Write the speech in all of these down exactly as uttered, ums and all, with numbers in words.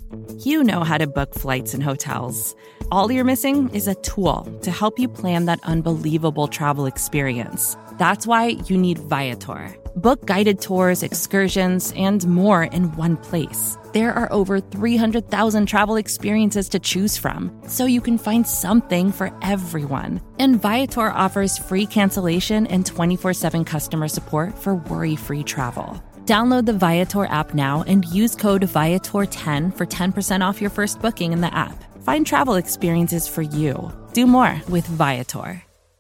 You know how to book flights and hotels. All you're missing is a tool to help you plan that unbelievable travel experience. That's why you need Viator. Book guided tours, excursions, and more in one place. There are over three hundred thousand travel experiences to choose from, so you can find something for everyone. And Viator offers free cancellation and twenty-four seven customer support for worry-free travel. Download the Viator app now and use code Viator ten for ten percent off your first booking in the app. Find travel experiences for you. Do more with Viator.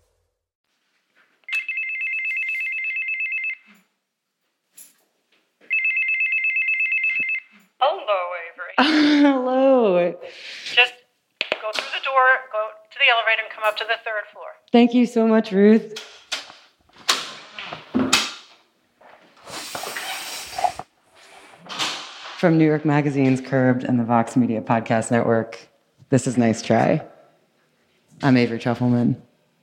Hello, Avery. Hello. Just go through the door, go to the elevator, and come up to the third floor. Thank you so much, Ruth. From New York Magazine's Curbed and the Vox Media Podcast Network, this is Nice Try. I'm Avery Trufelman.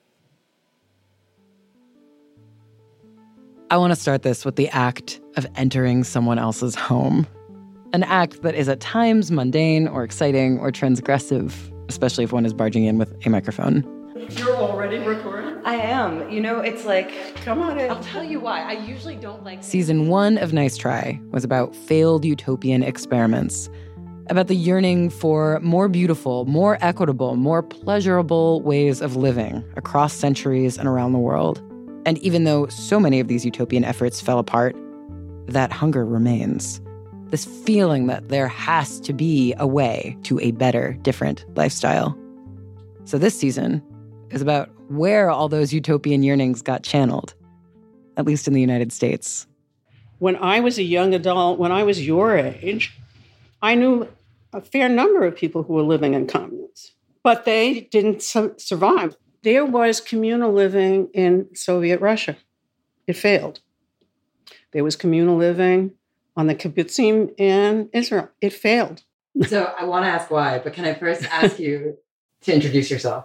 I want to start this with the act of entering someone else's home. An act that is at times mundane or exciting or transgressive, especially if one is barging in with a microphone. You're already recording? I am. You know, it's like... Come on in. I'll tell you why. I usually don't like... Season one of Nice Try was about failed utopian experiments, about the yearning for more beautiful, more equitable, more pleasurable ways of living across centuries and around the world. And even though so many of these utopian efforts fell apart, that hunger remains. This feeling that there has to be a way to a better, different lifestyle. So this season is about where all those utopian yearnings got channeled, at least in the United States. When I was a young adult, when I was your age, I knew a fair number of people who were living in communes, but they didn't su- survive. There was communal living in Soviet Russia. It failed. There was communal living on the kibbutzim in Israel. It failed. So I want to ask why, but can I first ask you to introduce yourself?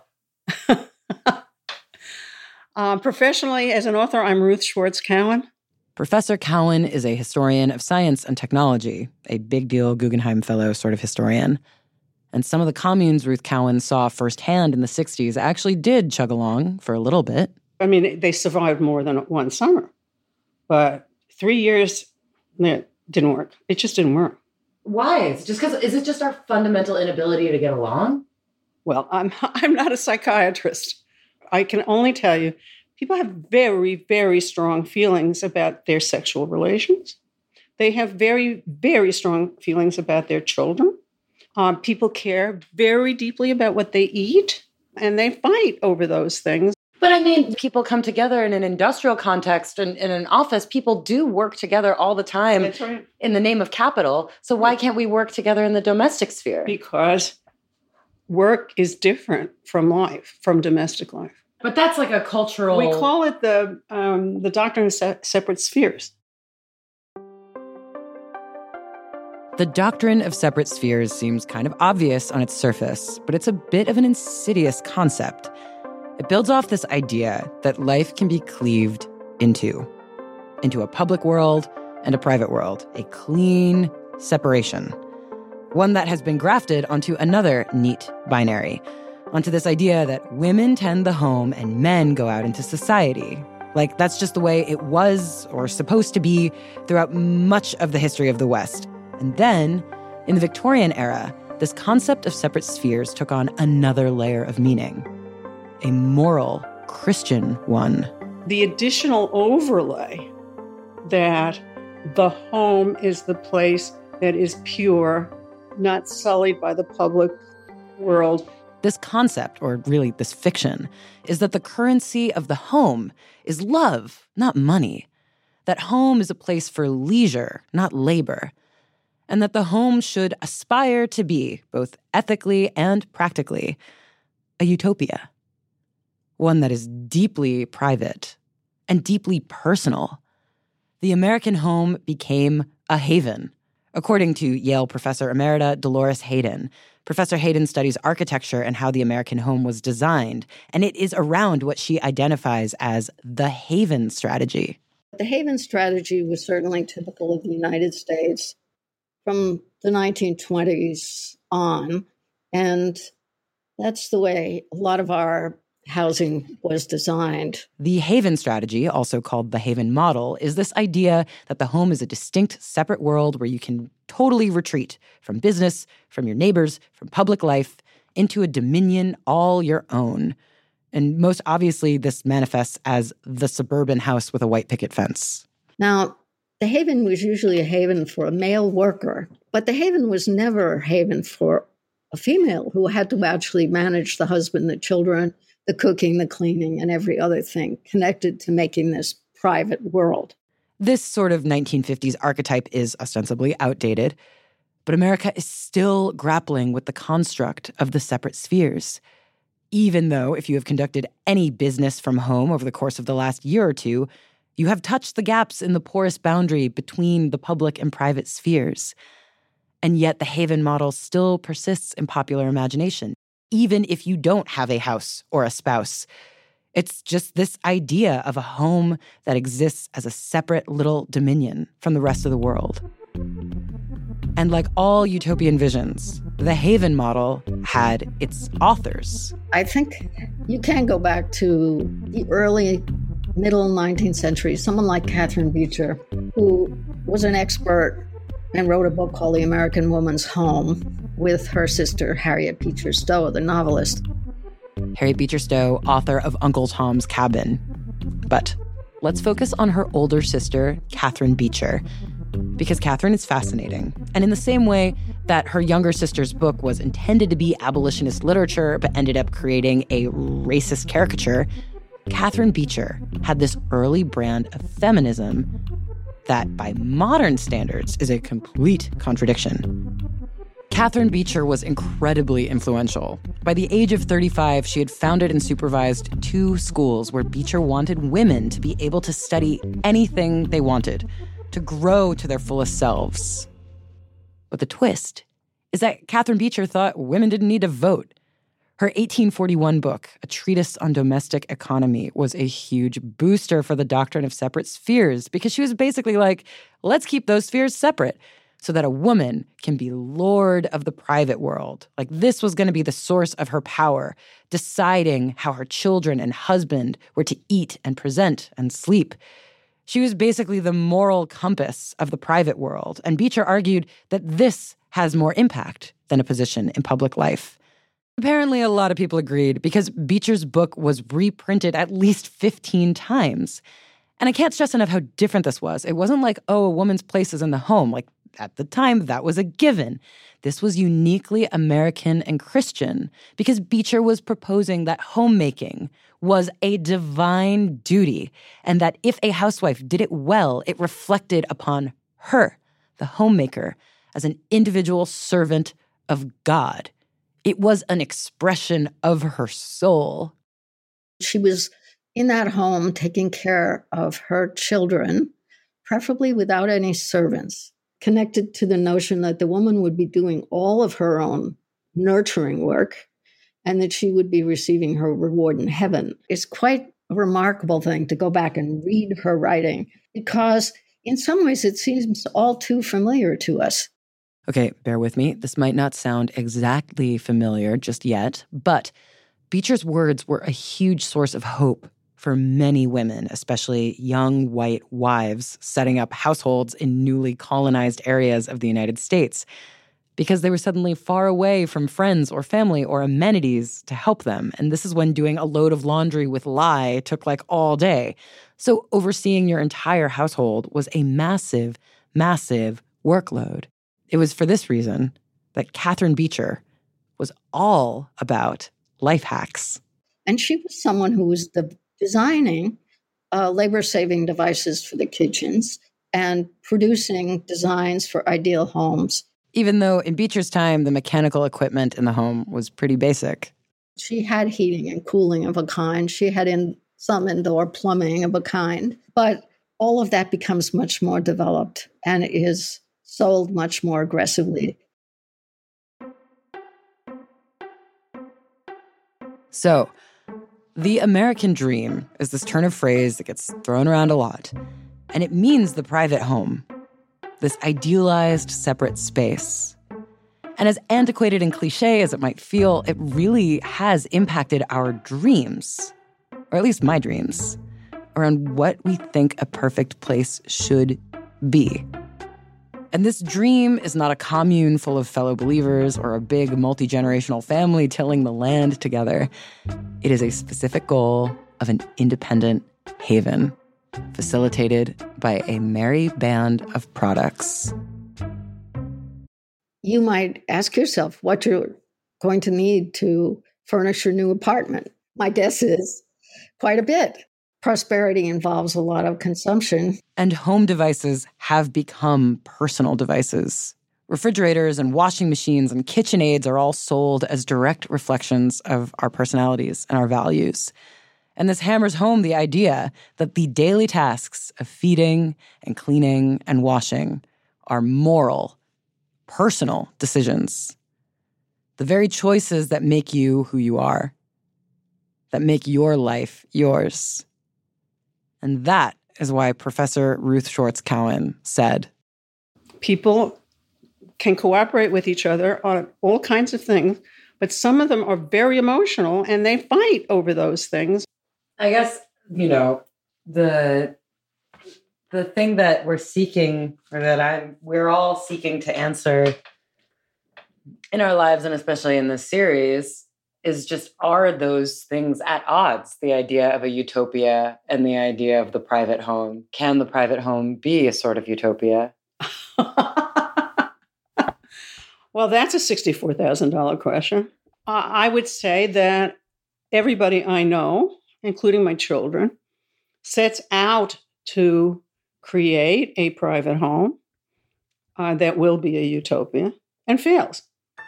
uh, professionally, as an author, I'm Ruth Schwartz Cowan. Professor Cowan is a historian of science and technology, a big deal Guggenheim Fellow sort of historian. And some of the communes Ruth Cowan saw firsthand in the sixties actually did chug along for a little bit. I mean, they survived more than one summer, but three years, it didn't work. It just didn't work. Why? Is it just because? Is it just our fundamental inability to get along? Well, I'm I'm not a psychiatrist. I can only tell you, people have very, very strong feelings about their sexual relations. They have very, very strong feelings about their children. Um, people care very deeply about what they eat, and they fight over those things. But I mean, people come together in an industrial context and in an office. People do work together all the time. That's right. In the name of capital. So why can't we work together in the domestic sphere? Because work is different from life, from domestic life. But that's like a cultural... We call it the um, the doctrine of se- separate spheres. The doctrine of separate spheres seems kind of obvious on its surface, but it's a bit of an insidious concept. It builds off this idea that life can be cleaved into, into a public world and a private world, a clean separation, one that has been grafted onto another neat binary, onto this idea that women tend the home and men go out into society. Like, that's just the way it was or supposed to be throughout much of the history of the West. And then, in the Victorian era, this concept of separate spheres took on another layer of meaning, a moral, Christian one. The additional overlay that the home is the place that is pure, not sullied by the public world. This concept, or really this fiction, is that the currency of the home is love, not money. That home is a place for leisure, not labor. And that the home should aspire to be, both ethically and practically, a utopia. One that is deeply private and deeply personal. The American home became a haven, according to Yale professor emerita Dolores Hayden. Professor Hayden studies architecture and how the American home was designed, and it is around what she identifies as the haven strategy. The haven strategy was certainly typical of the United States from the nineteen twenties on, and that's the way a lot of our housing was designed. The Haven strategy, also called the Haven model, is this idea that the home is a distinct, separate world where you can totally retreat from business, from your neighbors, from public life, into a dominion all your own. And most obviously, this manifests as the suburban house with a white picket fence. Now, the Haven was usually a haven for a male worker, but the Haven was never a haven for a female who had to actually manage the husband, the children, the cooking, the cleaning, and every other thing connected to making this private world. This sort of nineteen fifties archetype is ostensibly outdated, but America is still grappling with the construct of the separate spheres. Even though, if you have conducted any business from home over the course of the last year or two, you have touched the gaps in the porous boundary between the public and private spheres. And yet the Haven model still persists in popular imagination, even if you don't have a house or a spouse. It's just this idea of a home that exists as a separate little dominion from the rest of the world. And like all utopian visions, the Haven model had its authors. I think you can go back to the early, middle nineteenth century, someone like Catherine Beecher, who was an expert and wrote a book called The American Woman's Home with her sister, Harriet Beecher Stowe, the novelist. Harriet Beecher Stowe, author of Uncle Tom's Cabin. But let's focus on her older sister, Catherine Beecher, because Catherine is fascinating. And in the same way that her younger sister's book was intended to be abolitionist literature but ended up creating a racist caricature, Catherine Beecher had this early brand of feminism that, by modern standards, is a complete contradiction. Catherine Beecher was incredibly influential. By the age of thirty-five, she had founded and supervised two schools where Beecher wanted women to be able to study anything they wanted, to grow to their fullest selves. But the twist is that Catherine Beecher thought women didn't need to vote. Her eighteen forty-one book, A Treatise on Domestic Economy, was a huge booster for the doctrine of separate spheres because she was basically like, let's keep those spheres separate so that a woman can be lord of the private world. Like this was going to be the source of her power, deciding how her children and husband were to eat and present and sleep. She was basically the moral compass of the private world, and Beecher argued that this has more impact than a position in public life. Apparently, a lot of people agreed because Beecher's book was reprinted at least fifteen times. And I can't stress enough how different this was. It wasn't like, oh, a woman's place is in the home. Like, at the time, that was a given. This was uniquely American and Christian because Beecher was proposing that homemaking was a divine duty and that if a housewife did it well, it reflected upon her, the homemaker, as an individual servant of God. It was an expression of her soul. She was in that home taking care of her children, preferably without any servants, connected to the notion that the woman would be doing all of her own nurturing work and that she would be receiving her reward in heaven. It's quite a remarkable thing to go back and read her writing because in some ways it seems all too familiar to us. Okay, bear with me. This might not sound exactly familiar just yet, but Beecher's words were a huge source of hope for many women, especially young white wives setting up households in newly colonized areas of the United States, because they were suddenly far away from friends or family or amenities to help them. And this is when doing a load of laundry with lye took like all day. So overseeing your entire household was a massive, massive workload. It was for this reason that Catherine Beecher was all about life hacks. And she was someone who was the designing uh, labor-saving devices for the kitchens and producing designs for ideal homes. Even though in Beecher's time, the mechanical equipment in the home was pretty basic. She had heating and cooling of a kind. She had in some indoor plumbing of a kind. But all of that becomes much more developed and is sold much more aggressively. So, the American dream is this turn of phrase that gets thrown around a lot, and it means the private home. this idealized separate space. And as antiquated and cliche as it might feel, it really has impacted our dreams, or at least my dreams, around what we think a perfect place should be. And this dream is not a commune full of fellow believers or a big multi-generational family tilling the land together. It is a specific goal of an independent haven, facilitated by a merry band of products. You might ask yourself what you're going to need to furnish your new apartment. My guess is quite a bit. Prosperity involves a lot of consumption. And home devices have become personal devices. Refrigerators and washing machines and KitchenAids are all sold as direct reflections of our personalities and our values. And this hammers home the idea that the daily tasks of feeding and cleaning and washing are moral, personal decisions. The very choices that make you who you are, that make your life yours. And that is why Professor Ruth Schwartz Cowan said, people can cooperate with each other on all kinds of things, but some of them are very emotional and they fight over those things. I guess, you know, the the thing that we're seeking, or that I'm we're all seeking to answer in our lives, and especially in this series, is just, are those things at odds? The idea of a utopia and the idea of the private home. Can the private home be a sort of utopia? Well, that's a sixty-four thousand dollars question. Uh, I would say that everybody I know, including my children, sets out to create a private home uh, that will be a utopia and fails.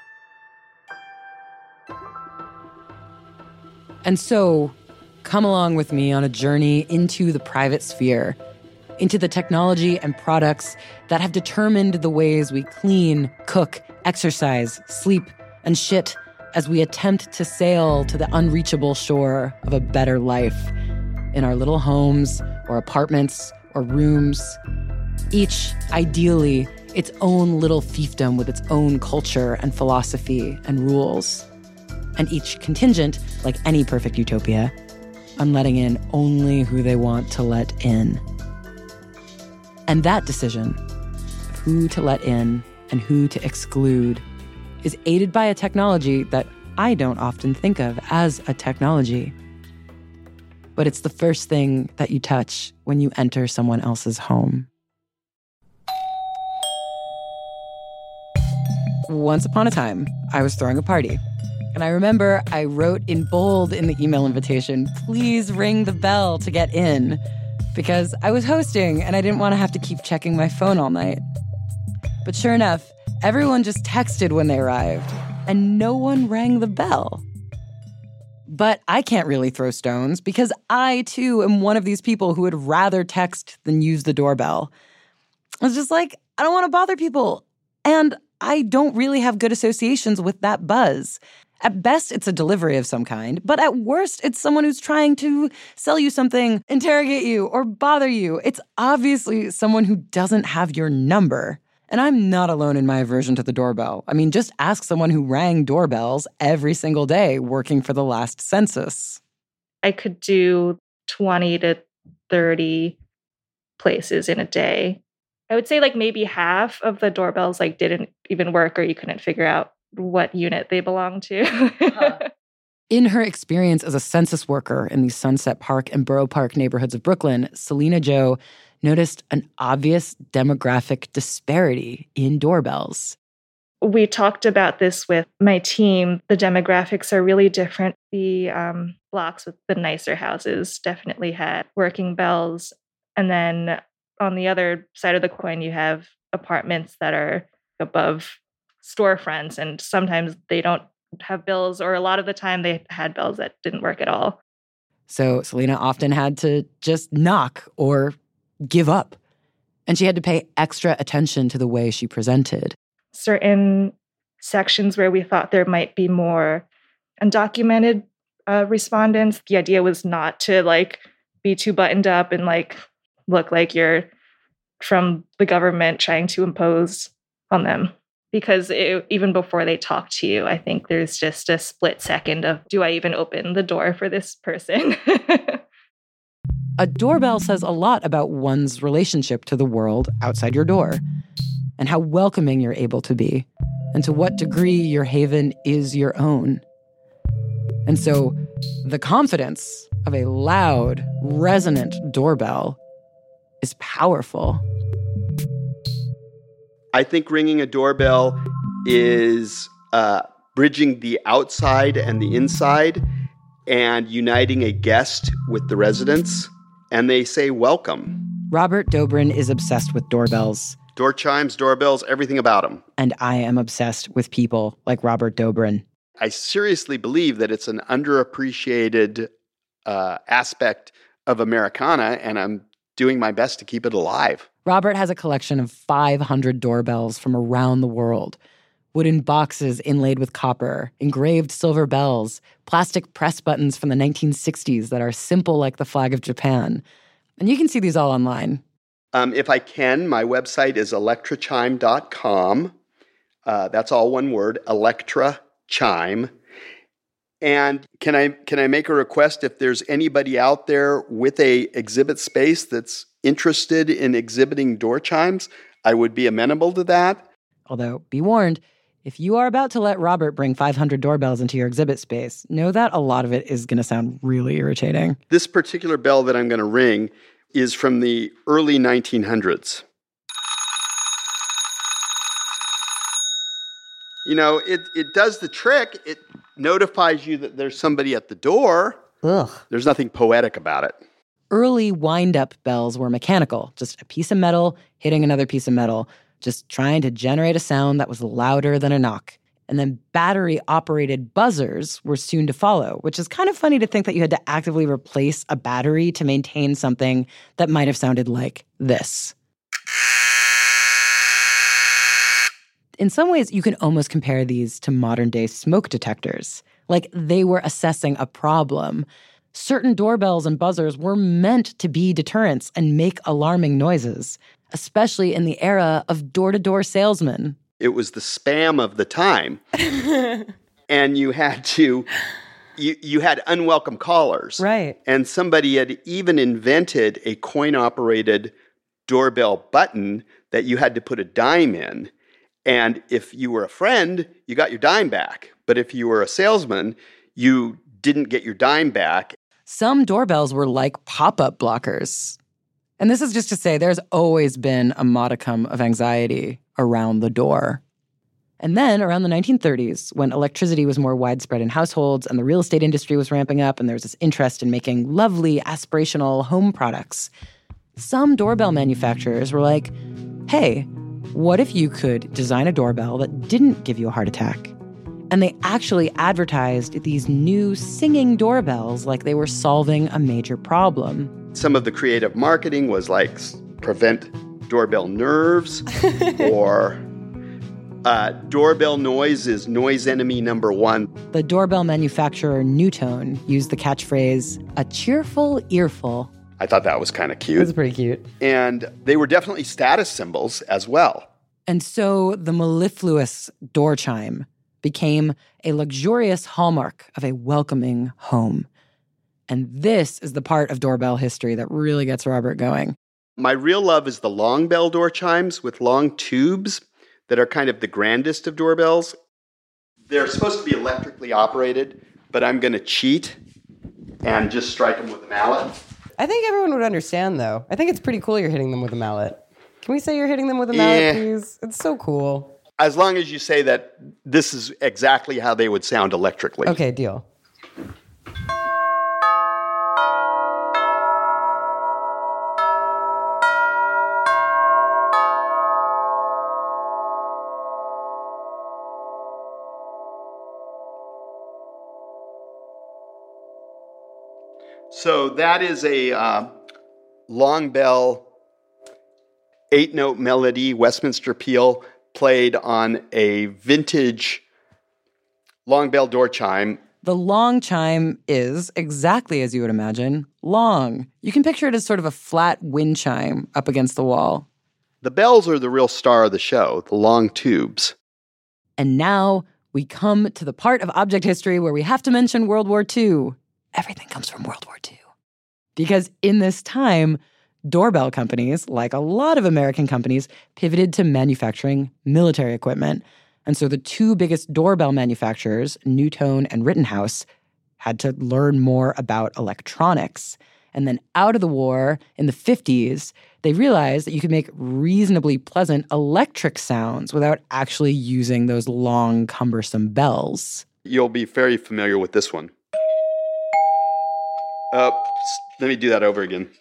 And so, come along with me on a journey into the private sphere, into the technology and products that have determined the ways we clean, cook, exercise, sleep, and shit as we attempt to sail to the unreachable shore of a better life in our little homes or apartments or rooms, each ideally its own little fiefdom with its own culture and philosophy and rules. And each contingent, like any perfect utopia, on letting in only who they want to let in. And that decision of who to let in and who to exclude is aided by a technology that I don't often think of as a technology. But it's the first thing that you touch when you enter someone else's home. Once upon a time, I was throwing a party. And I remember I wrote in bold in the email invitation, please ring the bell to get in, because I was hosting and I didn't want to have to keep checking my phone all night. But sure enough, everyone just texted when they arrived, and no one rang the bell. But I can't really throw stones because I, too, am one of these people who would rather text than use the doorbell. I was just like, I don't want to bother people. And I don't really have good associations with that buzz. At best, it's a delivery of some kind, but at worst, it's someone who's trying to sell you something, interrogate you, or bother you. It's obviously someone who doesn't have your number. And I'm not alone in my aversion to the doorbell. I mean, just ask someone who rang doorbells every single day working for the last census. I could do twenty to thirty places in a day. I would say like maybe half of the doorbells like didn't even work, or you couldn't figure out what unit they belonged to. huh. In her experience as a census worker in the Sunset Park and Borough Park neighborhoods of Brooklyn, Selena Joe noticed an obvious demographic disparity in doorbells. We talked about this with my team. The demographics are really different. The um, blocks with the nicer houses definitely had working bells. And then on the other side of the coin, you have apartments that are above storefronts, and sometimes they don't have bells, or a lot of the time they had bells that didn't work at all. So Selena often had to just knock or give up, and she had to pay extra attention to the way she presented. Certain sections where we thought there might be more undocumented uh, respondents, the idea was not to like be too buttoned up and like look like you're from the government trying to impose on them. Because it, even before they talk to you, I think there's just a split second of, do I even open the door for this person? A doorbell says a lot about one's relationship to the world outside your door, and how welcoming you're able to be, and to what degree your haven is your own. And so the confidence of a loud, resonant doorbell is powerful. I think ringing a doorbell is uh, bridging the outside and the inside and uniting a guest with the residents. And they say, welcome. Robert Dobrin is obsessed with doorbells. Door chimes, doorbells, everything about them. And I am obsessed with people like Robert Dobrin. I seriously believe that it's an underappreciated uh, aspect of Americana, and I'm doing my best to keep it alive. Robert has a collection of five hundred doorbells from around the world. Wooden boxes inlaid with copper, engraved silver bells, plastic press buttons from the nineteen sixties that are simple like the flag of Japan. And you can see these all online. Um, if I can, my website is electra chime dot com. Uh, that's all one word, Electra Chime. And can I can I make a request? If there's anybody out there with a exhibit space that's interested in exhibiting door chimes, I would be amenable to that. Although, be warned, if you are about to let Robert bring five hundred doorbells into your exhibit space, know that a lot of it is going to sound really irritating. This particular bell that I'm going to ring is from the early nineteen hundreds. You know, it, it does the trick. It notifies you that there's somebody at the door. Ugh. There's nothing poetic about it. Early wind-up bells were mechanical, just a piece of metal hitting another piece of metal, just trying to generate a sound that was louder than a knock. And then battery-operated buzzers were soon to follow, which is kind of funny to think that you had to actively replace a battery to maintain something that might have sounded like this. In some ways, you can almost compare these to modern-day smoke detectors. Like they were assessing a problem. Certain doorbells and buzzers were meant to be deterrents and make alarming noises, especially in the era of door-to-door salesmen. It was the spam of the time. And you had to, you, you had unwelcome callers. Right. And somebody had even invented a coin-operated doorbell button that you had to put a dime in. And if you were a friend, you got your dime back. But if you were a salesman, you didn't get your dime back. Some doorbells were like pop-up blockers. And this is just to say there's always been a modicum of anxiety around the door. And then around the nineteen thirties, when electricity was more widespread in households and the real estate industry was ramping up and there was this interest in making lovely, aspirational home products, some doorbell manufacturers were like, hey, what if you could design a doorbell that didn't give you a heart attack? And they actually advertised these new singing doorbells like they were solving a major problem. Some of the creative marketing was like prevent doorbell nerves or uh, doorbell noise is noise enemy number one. The doorbell manufacturer Newtone used the catchphrase, a cheerful earful. I thought that was kind of cute. It was pretty cute. And they were definitely status symbols as well. And so the mellifluous door chime became a luxurious hallmark of a welcoming home. And this is the part of doorbell history that really gets Robert going. My real love is the long bell door chimes with long tubes that are kind of the grandest of doorbells. They're supposed to be electrically operated, but I'm going to cheat and just strike them with a mallet. I think everyone would understand, though. I think it's pretty cool you're hitting them with a mallet. Can we say you're hitting them with a mallet, Yeah. please? It's so cool. As long as you say that this is exactly how they would sound electrically. Okay, deal. So that is a uh, long bell, eight-note melody, Westminster peal, played on a vintage long bell door chime. The long chime is, exactly as you would imagine, long. You can picture it as sort of a flat wind chime up against the wall. The bells are the real star of the show, the long tubes. And now we come to the part of object history where we have to mention World War Two. Everything comes from World War Two. Because in this time, doorbell companies, like a lot of American companies, pivoted to manufacturing military equipment. And so the two biggest doorbell manufacturers, Newtone and Rittenhouse, had to learn more about electronics. And then out of the war, in the fifties, they realized that you could make reasonably pleasant electric sounds without actually using those long, cumbersome bells. You'll be very familiar with this one. Uh, let me do that over again.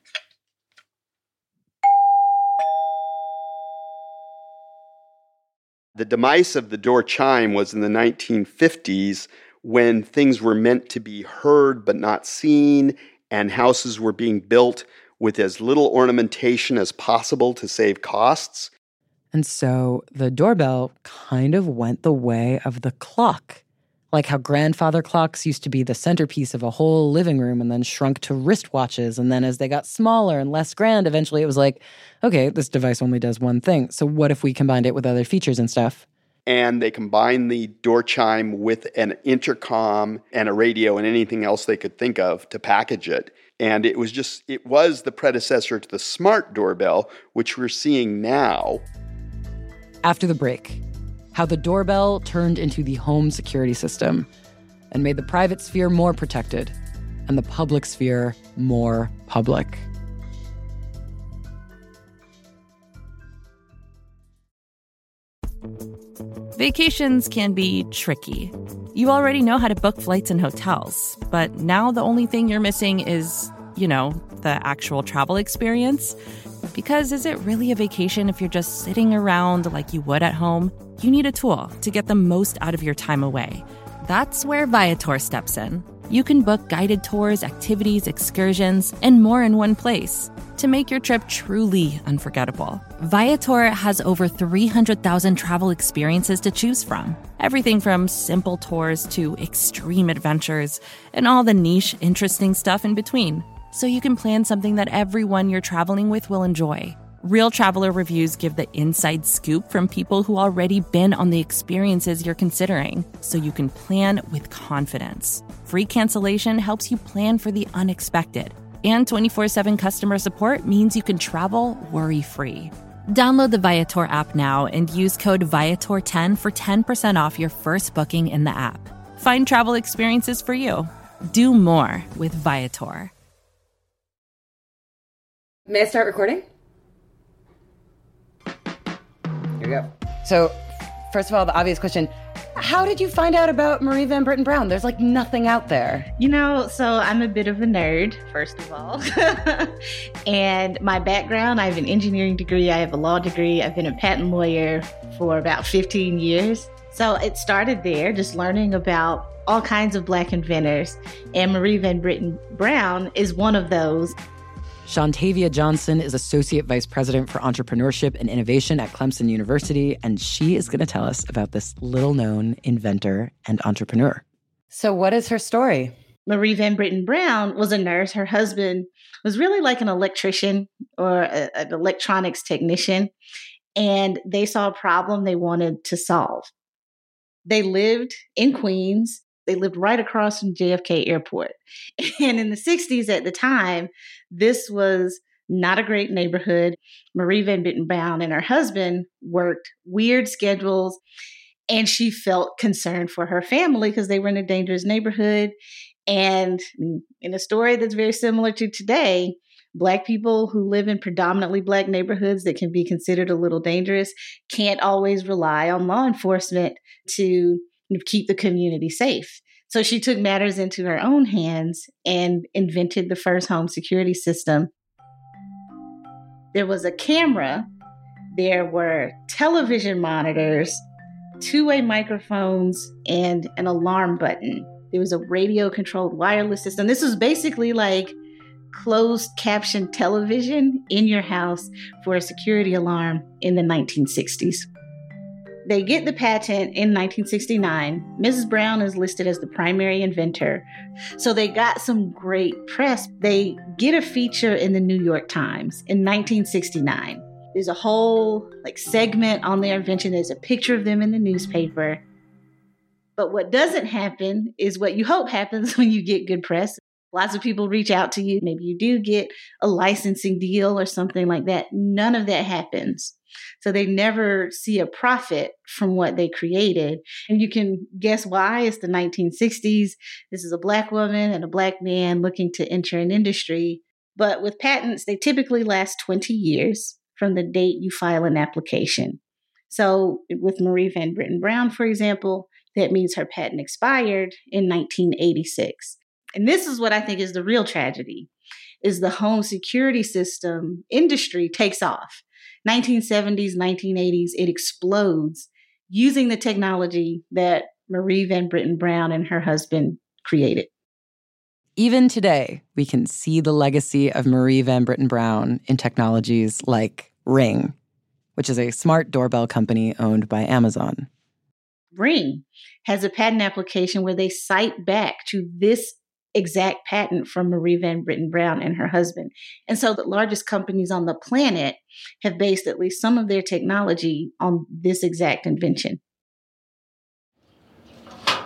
The demise of the door chime was in the nineteen fifties, when things were meant to be heard but not seen, and houses were being built with as little ornamentation as possible to save costs. And so the doorbell kind of went the way of the clock. Like how grandfather clocks used to be the centerpiece of a whole living room and then shrunk to wristwatches. And then as they got smaller and less grand, eventually it was like, okay, this device only does one thing. So what if we combined it with other features and stuff? And they combined the door chime with an intercom and a radio and anything else they could think of to package it. And it was just, it was the predecessor to the smart doorbell, which we're seeing now. After the break, how the doorbell turned into the home security system and made the private sphere more protected and the public sphere more public. Vacations can be tricky. You already know how to book flights and hotels, but now the only thing you're missing is, you know, the actual travel experience. Because is it really a vacation if you're just sitting around like you would at home? You need a tool to get the most out of your time away. That's where Viator steps in. You can book guided tours, activities, excursions, and more in one place to make your trip truly unforgettable. Viator has over three hundred thousand travel experiences to choose from. Everything from simple tours to extreme adventures and all the niche, interesting stuff in between. So you can plan something that everyone you're traveling with will enjoy. Real traveler reviews give the inside scoop from people who already been on the experiences you're considering, so you can plan with confidence. Free cancellation helps you plan for the unexpected. And twenty-four seven customer support means you can travel worry-free. Download the Viator app now and use code Viator ten for ten percent off your first booking in the app. Find travel experiences for you. Do more with Viator. May I start recording? Here we go. So, first of all, the obvious question, how did you find out about Marie Van Britten Brown? There's like nothing out there. You know, so I'm a bit of a nerd, first of all. And my background, I have an engineering degree, I have a law degree, I've been a patent lawyer for about fifteen years. So it started there, just learning about all kinds of Black inventors. And Marie Van Britten Brown is one of those. Shantavia Johnson is Associate Vice President for Entrepreneurship and Innovation at Clemson University, and she is going to tell us about this little-known inventor and entrepreneur. So what is her story? Marie Van Britten Brown was a nurse. Her husband was really like an electrician or a, an electronics technician, and they saw a problem they wanted to solve. They lived in Queens. They lived right across from J F K Airport. And in the sixties at the time, this was not a great neighborhood. Marie Van Britten Brown and her husband worked weird schedules, and she felt concerned for her family because they were in a dangerous neighborhood. And in a story that's very similar to today, Black people who live in predominantly Black neighborhoods that can be considered a little dangerous can't always rely on law enforcement to keep the community safe. So she took matters into her own hands and invented the first home security system. There was a camera, there were television monitors, two-way microphones, and an alarm button. There was a radio-controlled wireless system. This was basically like closed caption television in your house for a security alarm in the nineteen sixties. They get the patent in nineteen sixty-nine. Missus Brown is listed as the primary inventor. So they got some great press. They get a feature in the New York Times in nineteen sixty-nine. There's a whole like segment on their invention. There's a picture of them in the newspaper. But what doesn't happen is what you hope happens when you get good press. Lots of people reach out to you. Maybe you do get a licensing deal or something like that. None of that happens. So they never see a profit from what they created. And you can guess why. It's the nineteen sixties. This is a Black woman and a Black man looking to enter an industry. But with patents, they typically last twenty years from the date you file an application. So with Marie Van Britten Brown, for example, that means her patent expired in nineteen eighty-six. And this is what I think is the real tragedy, is the home security system industry takes off. nineteen seventies, nineteen eighties, it explodes using the technology that Marie Van Britten Brown and her husband created. Even today, we can see the legacy of Marie Van Britten Brown in technologies like Ring, which is a smart doorbell company owned by Amazon. Ring has a patent application where they cite back to this exact patent from Marie Van Britten Brown and her husband. And so the largest companies on the planet have based at least some of their technology on this exact invention. I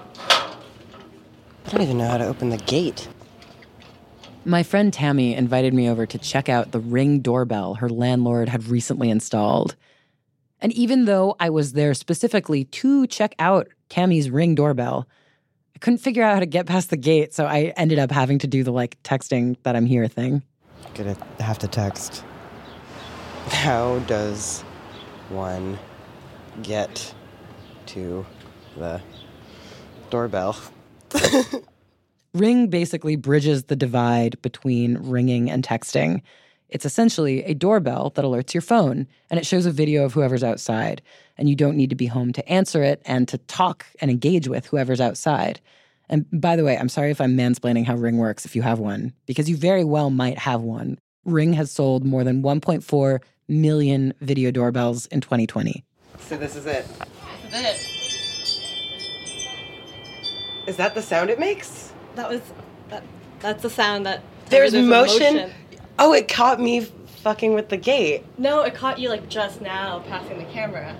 don't even know how to open the gate. My friend Tammy invited me over to check out the Ring doorbell her landlord had recently installed. And even though I was there specifically to check out Tammy's Ring doorbell, I couldn't figure out how to get past the gate, so I ended up having to do the, like, texting that I'm here thing. Gonna have to text. How does one get to the doorbell? Ring basically bridges the divide between ringing and texting. It's essentially a doorbell that alerts your phone, and it shows a video of whoever's outside, and you don't need to be home to answer it and to talk and engage with whoever's outside. And by the way, I'm sorry if I'm mansplaining how Ring works if you have one, because you very well might have one. Ring has sold more than one point four million video doorbells in twenty twenty. So this is it. This is it. Is that the sound it makes? That was, that, that's the sound that... There's, there's motion? motion. Oh, it caught me fucking with the gate. No, it caught you like just now passing the camera.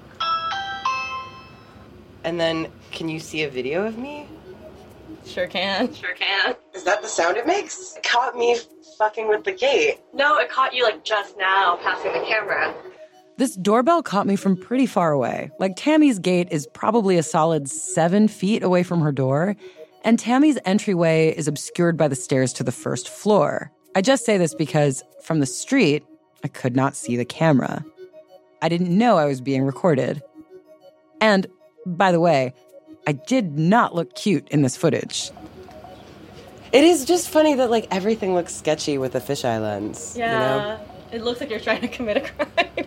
And then, can you see a video of me? Sure can. Sure can. Is that the sound it makes? It caught me fucking with the gate. No, it caught you like just now passing the camera. This doorbell caught me from pretty far away. Like, Tammy's gate is probably a solid seven feet away from her door, and Tammy's entryway is obscured by the stairs to the first floor. I just say this because from the street, I could not see the camera. I didn't know I was being recorded. And, by the way, I did not look cute in this footage. It is just funny that, like, everything looks sketchy with a fisheye lens. Yeah, you know? It looks like you're trying to commit a crime.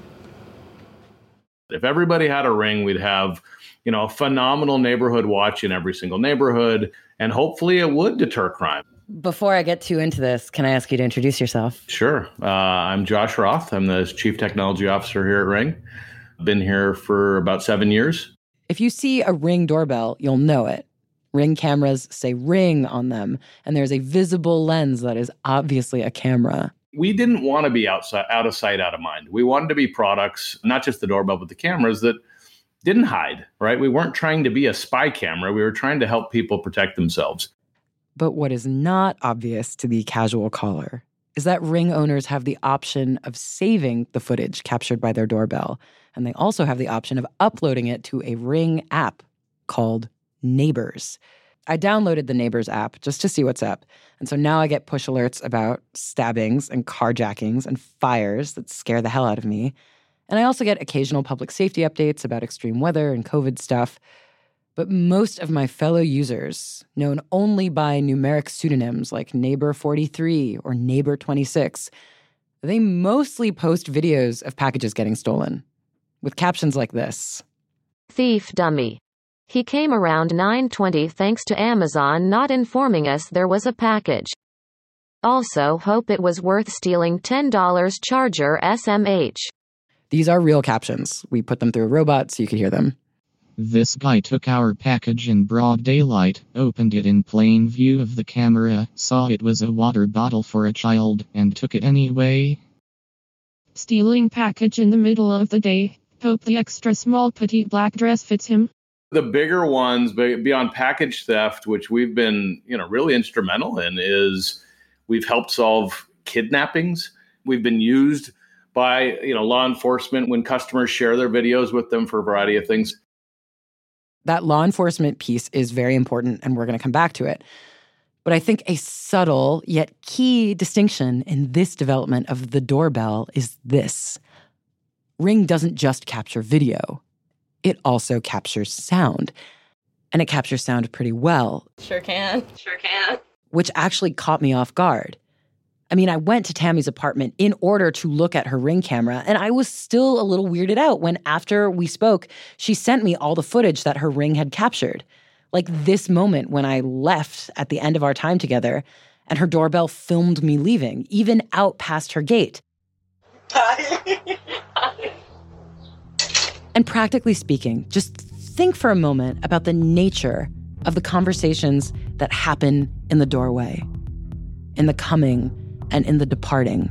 If everybody had a Ring, we'd have, you know, a phenomenal neighborhood watch in every single neighborhood, and hopefully it would deter crime. Before I get too into this, can I ask you to introduce yourself? Sure. Uh, I'm Josh Roth. I'm the Chief Technology Officer here at Ring. I've been here for about seven years. If you see a Ring doorbell, you'll know it. Ring cameras say Ring on them, and there's a visible lens that is obviously a camera. We didn't want to be outside, out of sight, out of mind. We wanted to be products, not just the doorbell, but the cameras that didn't hide, right? We weren't trying to be a spy camera. We were trying to help people protect themselves. But what is not obvious to the casual caller is that Ring owners have the option of saving the footage captured by their doorbell, and they also have the option of uploading it to a Ring app called Neighbors. I downloaded the Neighbors app just to see what's up, and so now I get push alerts about stabbings and carjackings and fires that scare the hell out of me. And I also get occasional public safety updates about extreme weather and COVID stuff. But most of my fellow users, known only by numeric pseudonyms like Neighbor forty-three or Neighbor twenty-six, they mostly post videos of packages getting stolen, with captions like this. Thief dummy. He came around nine twenty thanks to Amazon not informing us there was a package. Also hope it was worth stealing ten dollars charger S M H. These are real captions. We put them through a robot so you could hear them. This guy took our package in broad daylight, opened it in plain view of the camera, saw it was a water bottle for a child, and took it anyway. Stealing package in the middle of the day. Hope the extra small petite black dress fits him. The bigger ones beyond package theft, which we've been, you know, really instrumental in, is we've helped solve kidnappings. We've been used by, you know, law enforcement when customers share their videos with them for a variety of things. That law enforcement piece is very important, and we're going to come back to it. But I think a subtle yet key distinction in this development of the doorbell is this. Ring doesn't just capture video. It also captures sound. And it captures sound pretty well. Sure can. Sure can. Which actually caught me off guard. I mean, I went to Tammy's apartment in order to look at her Ring camera, and I was still a little weirded out when, after we spoke, she sent me all the footage that her Ring had captured. Like this moment when I left at the end of our time together, and her doorbell filmed me leaving, even out past her gate. Hi. Hi. And practically speaking, just think for a moment about the nature of the conversations that happen in the doorway, in the coming and in the departing.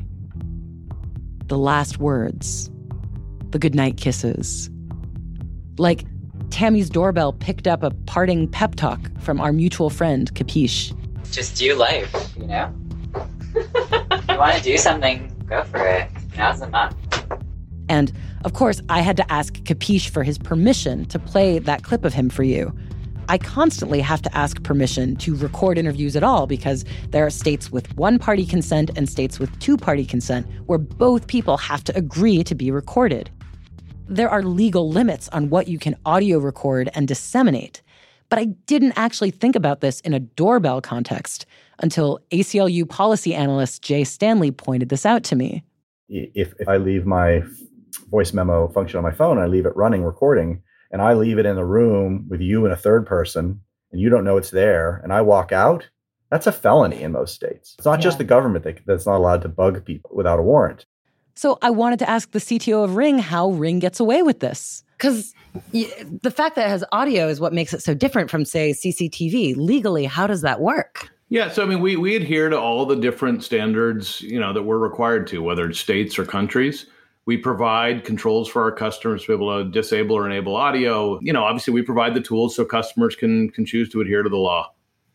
The last words, the goodnight kisses. Like Tammy's doorbell picked up a parting pep talk from our mutual friend, Capiche. Just do life, you know? If you want to do something, go for it. Now's the month. And, of course, I had to ask Capiche for his permission to play that clip of him for you. I constantly have to ask permission to record interviews at all because there are states with one-party consent and states with two-party consent where both people have to agree to be recorded. There are legal limits on what you can audio record and disseminate. But I didn't actually think about this in a doorbell context until A C L U policy analyst Jay Stanley pointed this out to me. If, if I leave my voice memo function on my phone and I leave it running, recording, and I leave it in the room with you and a third person, and you don't know it's there, and I walk out, that's a felony in most states. It's not yeah. just the government that, that's not allowed to bug people without a warrant. So I wanted to ask the C T O of Ring how Ring gets away with this. Because the fact that it has audio is what makes it so different from, say, C C T V. Legally, how does that work? Yeah, so I mean, we we adhere to all the different standards, you know, that we're required to, whether it's states or countries. We provide controls for our customers to be able to disable or enable audio. You know, obviously, we provide the tools so customers can can choose to adhere to the law.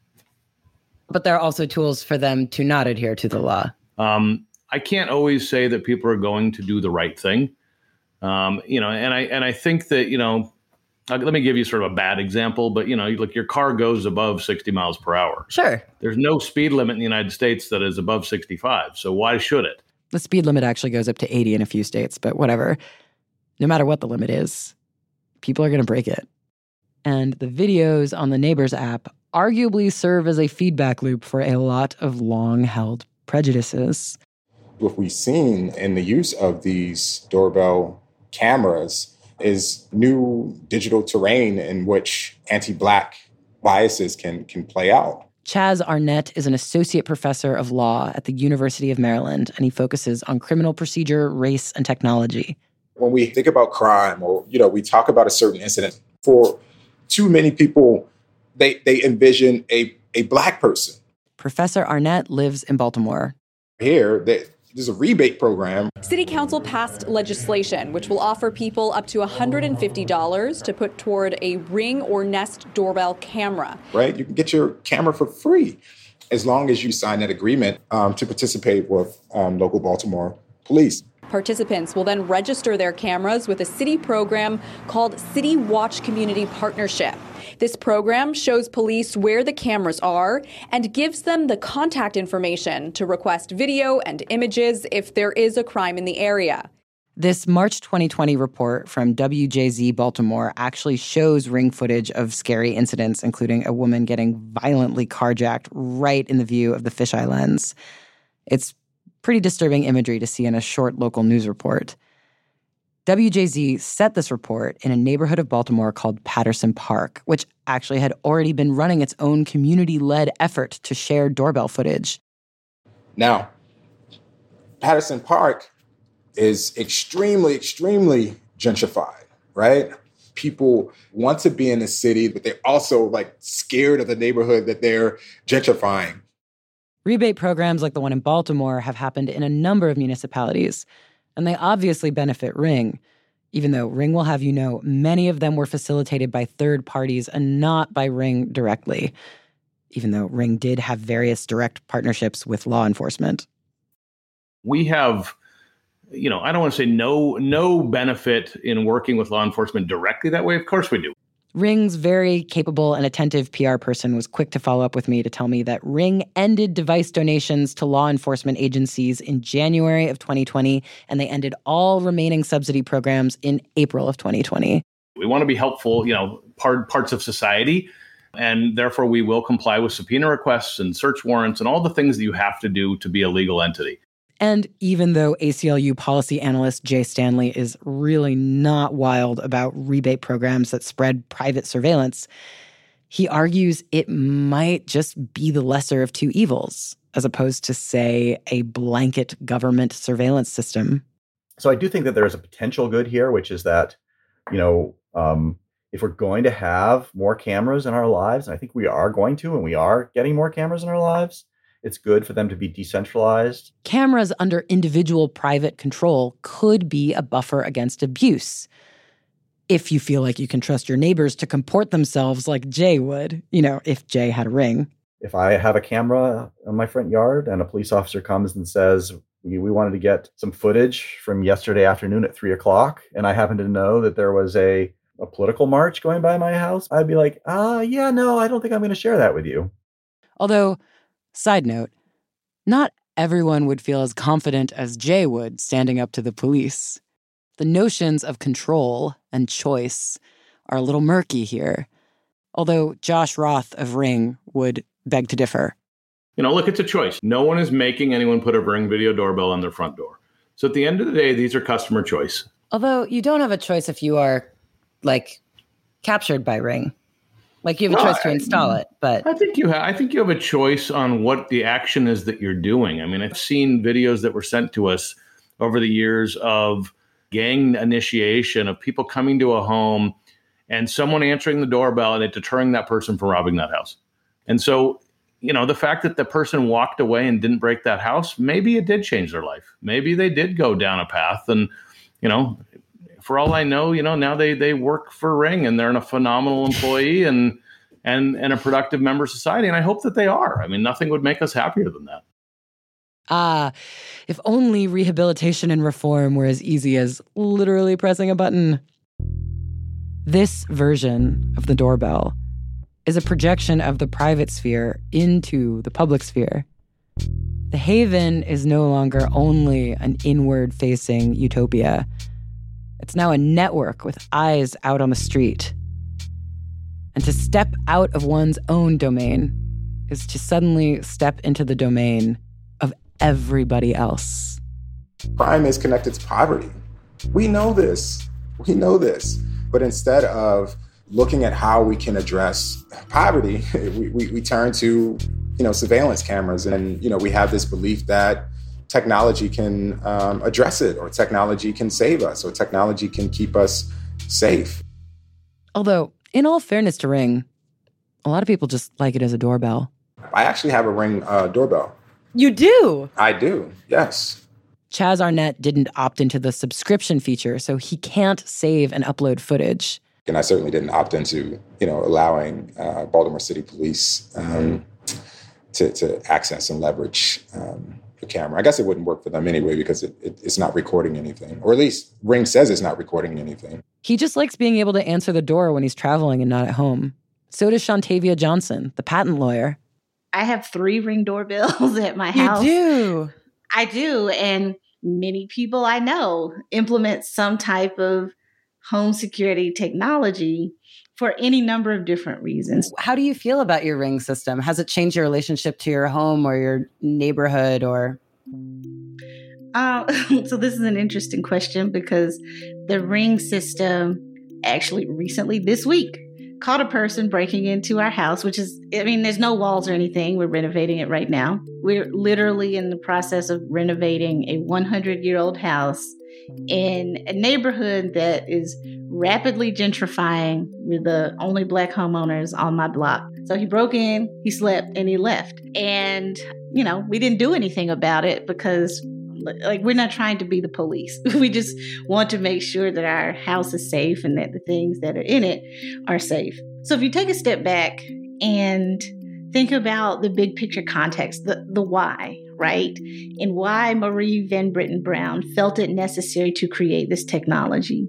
But there are also tools for them to not adhere to the law. Um, I can't always say that people are going to do the right thing. Um, you know, and I and I think that, you know, let me give you sort of a bad example, but, you know, look, your car goes above sixty miles per hour. Sure. There's no speed limit in the United States that is above sixty-five. So why should it? The speed limit actually goes up to eighty in a few states, but whatever. No matter what the limit is, people are going to break it. And the videos on the Neighbors app arguably serve as a feedback loop for a lot of long-held prejudices. What we've seen in the use of these doorbell cameras is new digital terrain in which anti-Black biases can can play out. Chaz Arnett is an associate professor of law at the University of Maryland, and he focuses on criminal procedure, race, and technology. When we think about crime, or, you know, we talk about a certain incident, for too many people, they they envision a, a Black person. Professor Arnett lives in Baltimore. Here, they, there's a rebate program. City Council passed legislation which will offer people up to one hundred fifty dollars to put toward a Ring or Nest doorbell camera. Right? You can get your camera for free as long as you sign that agreement um, to participate with um, local Baltimore police. Participants will then register their cameras with a city program called City Watch Community Partnership. This program shows police where the cameras are and gives them the contact information to request video and images if there is a crime in the area. This March twenty twenty report from W J Z Baltimore actually shows Ring footage of scary incidents, including a woman getting violently carjacked right in the view of the fisheye lens. It's pretty disturbing imagery to see in a short local news report. W J Z set this report in a neighborhood of Baltimore called Patterson Park, which actually had already been running its own community-led effort to share doorbell footage. Now, Patterson Park is extremely, extremely gentrified, right? People want to be in the city, but they're also like scared of the neighborhood that they're gentrifying. Rebate programs like the one in Baltimore have happened in a number of municipalities. And they obviously benefit Ring, even though Ring will have you know many of them were facilitated by third parties and not by Ring directly, even though Ring did have various direct partnerships with law enforcement. We have, you know, I don't want to say no, no benefit in working with law enforcement directly that way. Of course we do. Ring's very capable and attentive P R person was quick to follow up with me to tell me that Ring ended device donations to law enforcement agencies in January of twenty twenty, and they ended all remaining subsidy programs in April of twenty twenty. We want to be helpful, you know, part, parts of society, and therefore we will comply with subpoena requests and search warrants and all the things that you have to do to be a legal entity. And even though A C L U policy analyst Jay Stanley is really not wild about rebate programs that spread private surveillance, he argues it might just be the lesser of two evils, as opposed to, say, a blanket government surveillance system. So I do think that there is a potential good here, which is that, you know, um, if we're going to have more cameras in our lives, and I think we are going to, and we are getting more cameras in our lives, it's good for them to be decentralized. Cameras under individual private control could be a buffer against abuse. If you feel like you can trust your neighbors to comport themselves like Jay would, you know, if Jay had a Ring. If I have a camera in my front yard and a police officer comes and says, we, we wanted to get some footage from yesterday afternoon at three o'clock, and I happen to know that there was a, a political march going by my house, I'd be like, ah, uh, yeah, no, I don't think I'm going to share that with you. Although, side note, not everyone would feel as confident as Jay would standing up to the police. The notions of control and choice are a little murky here, although Josh Roth of Ring would beg to differ. You know, look, it's a choice. No one is making anyone put a Ring video doorbell on their front door. So at the end of the day, these are customer choice. Although you don't have a choice if you are, like, captured by Ring. Like, you have a Well, choice to install it, but I think you have. I think you have a choice on what the action is that you're doing. I mean, I've seen videos that were sent to us over the years of gang initiation, of people coming to a home and someone answering the doorbell and it deterring that person from robbing that house. And so, you know, the fact that the person walked away and didn't break that house, maybe it did change their life. Maybe they did go down a path, and, you know, for all I know, you know, now they they work for Ring and they're a phenomenal employee and and and a productive member of society. And I hope that they are. I mean, nothing would make us happier than that. ah, if only rehabilitation and reform were as easy as literally pressing a button. This version of the doorbell is a projection of the private sphere into the public sphere. The Haven is no longer only an inward-facing utopia. It's now a network with eyes out on the street. And to step out of one's own domain is to suddenly step into the domain of everybody else. Crime is connected to poverty. We know this. We know this. But instead of looking at how we can address poverty, we, we, we turn to, you know, surveillance cameras. And, you know, we have this belief that technology can um, address it, or technology can save us, or technology can keep us safe. Although, in all fairness to Ring, a lot of people just like it as a doorbell. I actually have a Ring uh, doorbell. You do? I do, yes. Chaz Arnett didn't opt into the subscription feature, so he can't save and upload footage. And I certainly didn't opt into, you know, allowing uh, Baltimore City Police um, to, to access and leverage um, the camera. I guess it wouldn't work for them anyway because it, it, it's not recording anything. Or at least Ring says it's not recording anything. He just likes being able to answer the door when he's traveling and not at home. So does Shantavia Johnson, the patent lawyer. I have three Ring doorbells at my house. You do? I do. And many people I know implement some type of home security technology for any number of different reasons. How do you feel about your Ring system? Has it changed your relationship to your home or your neighborhood or? Uh, so this is an interesting question because the Ring system actually recently this week caught a person breaking into our house, which is, I mean, there's no walls or anything. We're renovating it right now. We're literally in the process of renovating a hundred-year-old house in a neighborhood that is rapidly gentrifying. We're the only Black homeowners on my block. So he broke in, he slept, and he left. And, you know, we didn't do anything about it because Like, we're not trying to be the police. We just want to make sure that our house is safe and that the things that are in it are safe. So if you take a step back and think about the big picture context, the, the why, right? And why Marie Van Britten Brown felt it necessary to create this technology.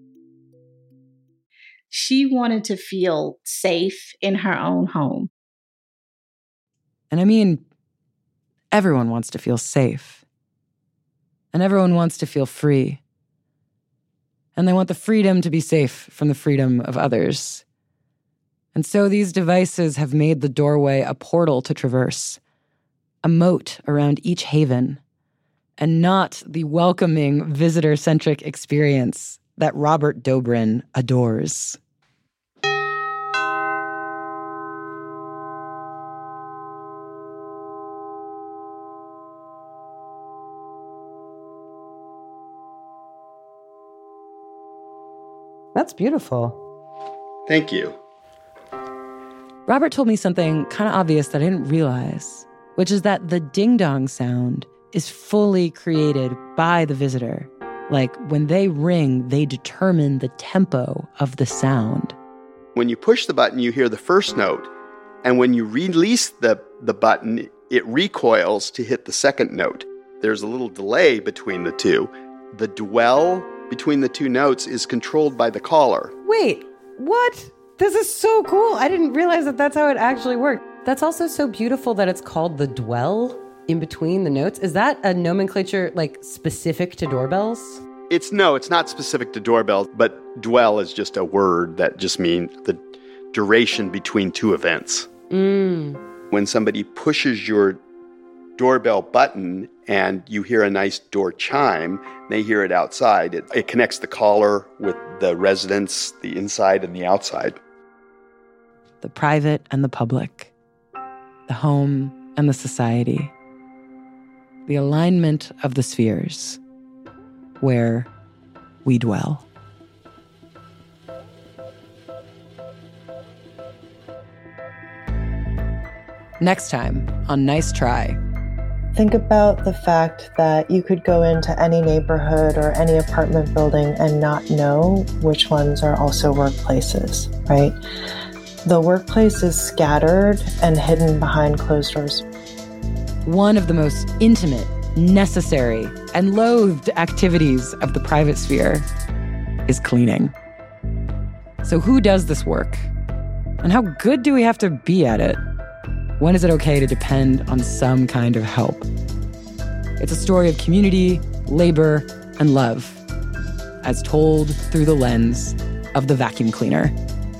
She wanted to feel safe in her own home. And I mean, everyone wants to feel safe. And everyone wants to feel free. And they want the freedom to be safe from the freedom of others. And so these devices have made the doorway a portal to traverse, a moat around each haven, and not the welcoming, visitor-centric experience that Robert Dobrin adores. That's beautiful. Thank you. Robert told me something kind of obvious that I didn't realize, which is that the ding-dong sound is fully created by the visitor. Like, when they ring, they determine the tempo of the sound. When you push the button, you hear the first note. And when you release the, the button, it recoils to hit the second note. There's a little delay between the two. The dwell between the two notes is controlled by the caller. Wait, what? This is so cool. I didn't realize that that's how it actually worked. That's also so beautiful that it's called the dwell in between the notes. Is that a nomenclature like specific to doorbells? It's no, it's not specific to doorbells, but dwell is just a word that just means the duration between two events. Mm. When somebody pushes your doorbell button and you hear a nice door chime, they hear it outside. It, it connects the caller with the residents, the inside and the outside. The private and the public. The home and the society. The alignment of the spheres where we dwell. Next time on Nice Try. Think about the fact that you could go into any neighborhood or any apartment building and not know which ones are also workplaces, right? The workplace is scattered and hidden behind closed doors. One of the most intimate, necessary, and loathed activities of the private sphere is cleaning. So who does this work? And how good do we have to be at it? When is it okay to depend on some kind of help? It's a story of community, labor, and love, as told through the lens of the vacuum cleaner.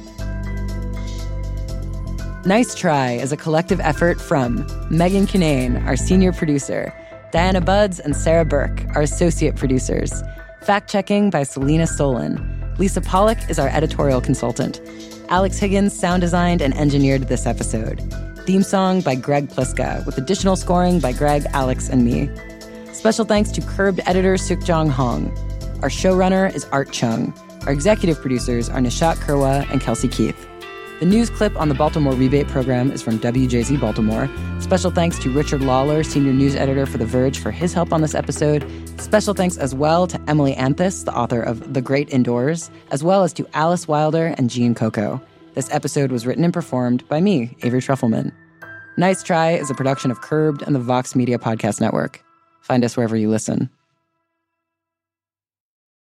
Nice Try is a collective effort from Megan Kinane, our senior producer, Diana Buds and Sarah Burke, our associate producers, fact-checking by Selena Solon. Lisa Pollock is our editorial consultant. Alex Higgins sound designed and engineered this episode. Theme song by Greg Pliska, with additional scoring by Greg, Alex, and me. Special thanks to Curbed editor Sukjong Hong. Our showrunner is Art Chung. Our executive producers are Nishat Kurwa and Kelsey Keith. The news clip on the Baltimore Rebate Program is from W J Z Baltimore. Special thanks to Richard Lawler, senior news editor for The Verge, for his help on this episode. Special thanks as well to Emily Anthus, the author of The Great Indoors, as well as to Alice Wilder and Jean Coco. This episode was written and performed by me, Avery Trufelman. Nice Try is a production of Curbed and the Vox Media Podcast Network. Find us wherever you listen.